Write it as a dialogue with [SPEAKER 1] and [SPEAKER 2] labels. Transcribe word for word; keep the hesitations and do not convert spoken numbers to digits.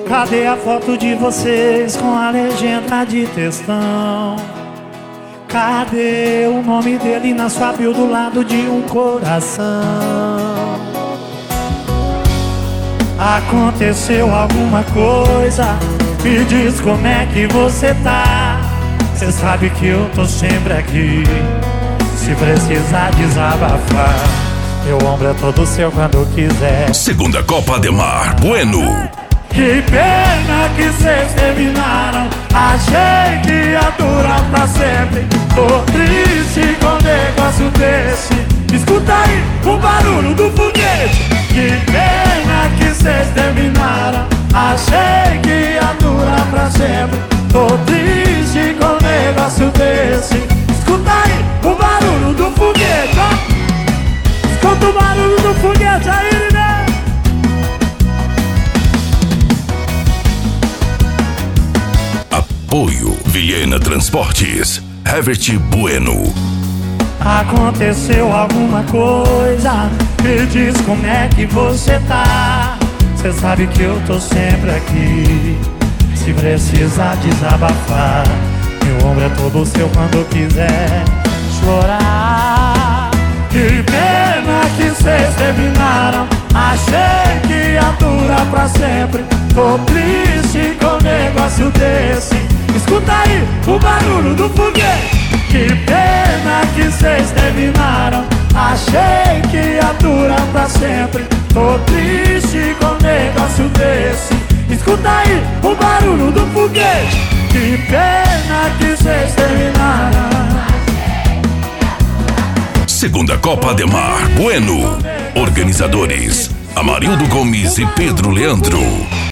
[SPEAKER 1] Cadê a foto de vocês com a legenda de textão? Cadê o nome dele na sua bio do lado de um coração? Aconteceu alguma coisa? Me diz como é que você tá. Cê sabe que eu tô sempre aqui, se precisar desabafar. Meu ombro é todo seu quando quiser.
[SPEAKER 2] Segunda Copa Ademar Bueno.
[SPEAKER 1] Que pena que cês terminaram. Achei que ia durar pra sempre. Tô triste com um negócio desse. Escuta aí o barulho do foguete. Que pena que cês terminaram. Achei que ia durar pra sempre. Tô triste com um negócio desse. Escuta aí o barulho do foguete, ó. Escuta o barulho do foguete aí, né?
[SPEAKER 2] Apoio Viena Transportes, Herbert Bueno.
[SPEAKER 1] Aconteceu alguma coisa? Me diz como é que você tá. Cê sabe que eu tô sempre aqui, se precisar desabafar. Meu ombro é todo seu quando quiser chorar. Que pena que cês terminaram. Achei que ia durar pra sempre. Tô triste com um negócio desse. Escuta aí o barulho do foguete. Que pena que cês terminaram. Achei que ia durar pra sempre. Tô triste com um negócio desse. Escuta aí o barulho do foguete. Que pena que cês terminaram.
[SPEAKER 2] Segunda Copa Ademar Bueno. Organizadores Amarildo Gomes e Pedro Leandro.